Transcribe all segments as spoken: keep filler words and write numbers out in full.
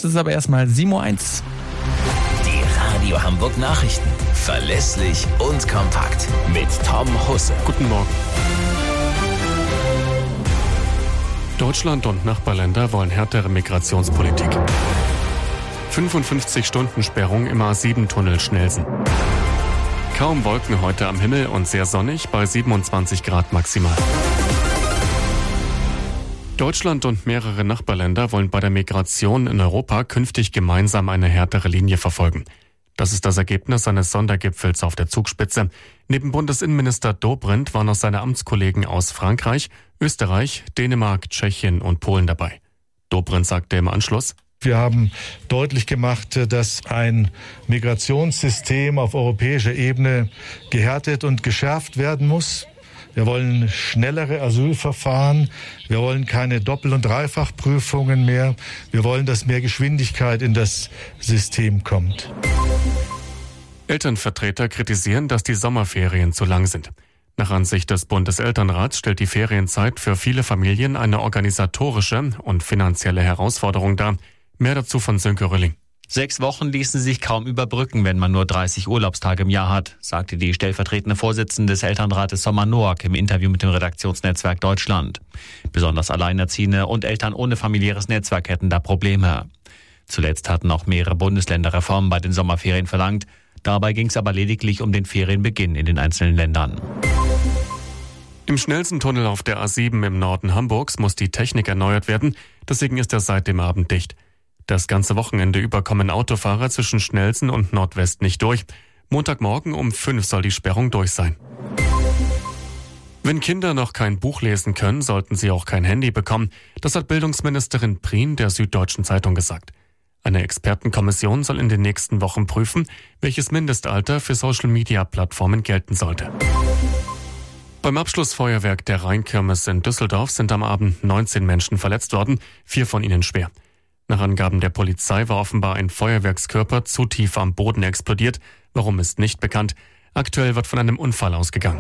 Jetzt ist es aber erstmal sieben Uhr eins. Die Radio Hamburg Nachrichten. Verlässlich und kompakt. Mit Tom Husse. Guten Morgen. Deutschland und Nachbarländer wollen härtere Migrationspolitik. fünfundfünfzig Stunden Sperrung im A sieben Tunnel Schnellsen. Kaum Wolken heute am Himmel und sehr sonnig bei siebenundzwanzig Grad maximal. Deutschland und mehrere Nachbarländer wollen bei der Migration in Europa künftig gemeinsam eine härtere Linie verfolgen. Das ist das Ergebnis eines Sondergipfels auf der Zugspitze. Neben Bundesinnenminister Dobrindt waren auch seine Amtskollegen aus Frankreich, Österreich, Dänemark, Tschechien und Polen dabei. Dobrindt sagte im Anschluss: Wir haben deutlich gemacht, dass ein Migrationssystem auf europäischer Ebene gehärtet und geschärft werden muss. Wir wollen schnellere Asylverfahren. Wir wollen keine Doppel- und Dreifachprüfungen mehr. Wir wollen, dass mehr Geschwindigkeit in das System kommt. Elternvertreter kritisieren, dass die Sommerferien zu lang sind. Nach Ansicht des Bundeselternrats stellt die Ferienzeit für viele Familien eine organisatorische und finanzielle Herausforderung dar. Mehr dazu von Sönke Rölling. Sechs Wochen ließen sich kaum überbrücken, wenn man nur dreißig Urlaubstage im Jahr hat, sagte die stellvertretende Vorsitzende des Elternrates Sommer Noack im Interview mit dem Redaktionsnetzwerk Deutschland. Besonders Alleinerziehende und Eltern ohne familiäres Netzwerk hätten da Probleme. Zuletzt hatten auch mehrere Bundesländer Reformen bei den Sommerferien verlangt. Dabei ging es aber lediglich um den Ferienbeginn in den einzelnen Ländern. Im schnellsten Tunnel auf der A sieben im Norden Hamburgs muss die Technik erneuert werden. Deswegen ist er seit dem Abend dicht. Das ganze Wochenende über kommen Autofahrer zwischen Schnellsen und Nordwest nicht durch. Montagmorgen um fünf soll die Sperrung durch sein. Wenn Kinder noch kein Buch lesen können, sollten sie auch kein Handy bekommen. Das hat Bildungsministerin Prien der Süddeutschen Zeitung gesagt. Eine Expertenkommission soll in den nächsten Wochen prüfen, welches Mindestalter für Social-Media-Plattformen gelten sollte. Beim Abschlussfeuerwerk der Rheinkirmes in Düsseldorf sind am Abend neunzehn Menschen verletzt worden, vier von ihnen schwer. Nach Angaben der Polizei war offenbar ein Feuerwerkskörper zu tief am Boden explodiert. Warum ist nicht bekannt. Aktuell wird von einem Unfall ausgegangen.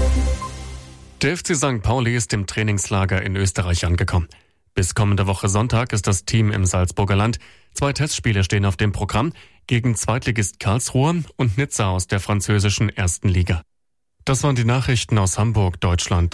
Der F C Sankt Pauli ist im Trainingslager in Österreich angekommen. Bis kommende Woche Sonntag ist das Team im Salzburger Land. Zwei Testspiele stehen auf dem Programm gegen Zweitligist Karlsruhe und Nizza aus der französischen ersten Liga. Das waren die Nachrichten aus Hamburg, Deutschland.